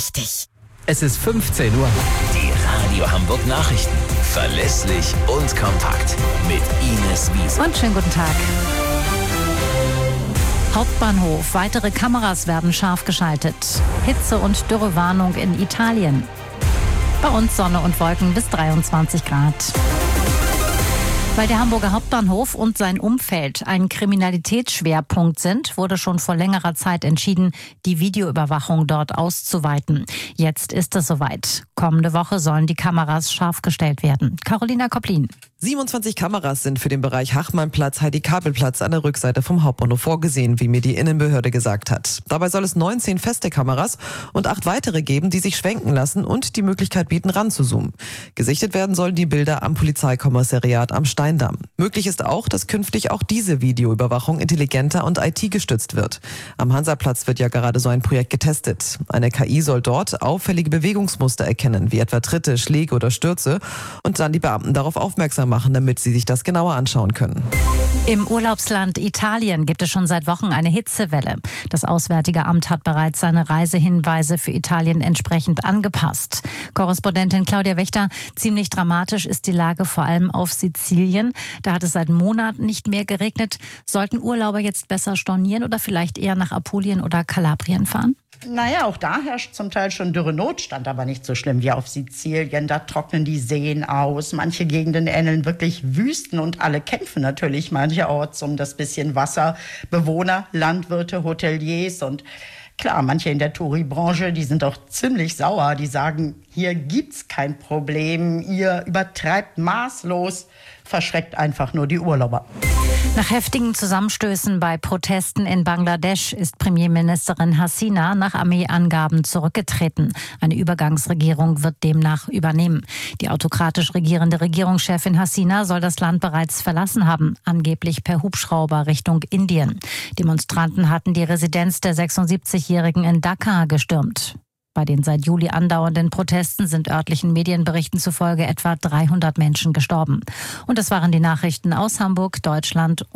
richtig. Es ist 15 Uhr. Die Radio Hamburg Nachrichten. Verlässlich und kompakt. Mit Ines Wiese. Und schönen guten Tag. Hauptbahnhof. Weitere Kameras werden scharf geschaltet. Hitze- und Dürrewarnung in Italien. Bei uns Sonne und Wolken bis 23 Grad. Weil der Hamburger Hauptbahnhof und sein Umfeld ein Kriminalitätsschwerpunkt sind, wurde schon vor längerer Zeit entschieden, die Videoüberwachung dort auszuweiten. Jetzt ist es soweit. Kommende Woche sollen die Kameras scharf gestellt werden. Carolina Koplin. 27 Kameras sind für den Bereich Hachmannplatz, Heidi-Kabel-Platz an der Rückseite vom Hauptbahnhof vorgesehen, wie mir die Innenbehörde gesagt hat. Dabei soll es 19 feste Kameras und 8 weitere geben, die sich schwenken lassen und die Möglichkeit bieten, ranzuzoomen. Gesichtet werden sollen die Bilder am Polizeikommissariat am Steindamm. Möglich ist auch, dass künftig auch diese Videoüberwachung intelligenter und IT-gestützt wird. Am Hansaplatz wird ja gerade so ein Projekt getestet. Eine KI soll dort auffällige Bewegungsmuster erkennen, wie etwa Tritte, Schläge oder Stürze, und dann die Beamten darauf aufmerksam machen, damit sie sich das genauer anschauen können. Im Urlaubsland Italien gibt es schon seit Wochen eine Hitzewelle. Das Auswärtige Amt hat bereits seine Reisehinweise für Italien entsprechend angepasst. Korrespondentin Claudia Wächter, ziemlich dramatisch ist die Lage vor allem auf Sizilien. Da hat es seit Monaten nicht mehr geregnet. Sollten Urlauber jetzt besser stornieren oder vielleicht eher nach Apulien oder Kalabrien fahren? Naja, auch da herrscht zum Teil schon Dürrenotstand, aber nicht so schlimm wie auf Sizilien. Da trocknen die Seen aus. Manche Gegenden ähneln wirklich Wüsten und alle kämpfen natürlich mancherorts um das bisschen Wasser. Bewohner, Landwirte, Hoteliers und klar, manche in der Touri-Branche, die sind auch ziemlich sauer. Die sagen, hier gibt's kein Problem, ihr übertreibt maßlos, verschreckt einfach nur die Urlauber. Nach heftigen Zusammenstößen bei Protesten in Bangladesch ist Premierministerin Hasina nach Armeeangaben zurückgetreten. Eine Übergangsregierung wird demnach übernehmen. Die autokratisch regierende Regierungschefin Hasina soll das Land bereits verlassen haben, angeblich per Hubschrauber Richtung Indien. Demonstranten hatten die Residenz der 76-Jährigen in Dhaka gestürmt. Bei den seit Juli andauernden Protesten sind örtlichen Medienberichten zufolge etwa 300 Menschen gestorben. Und das waren die Nachrichten aus Hamburg, Deutschland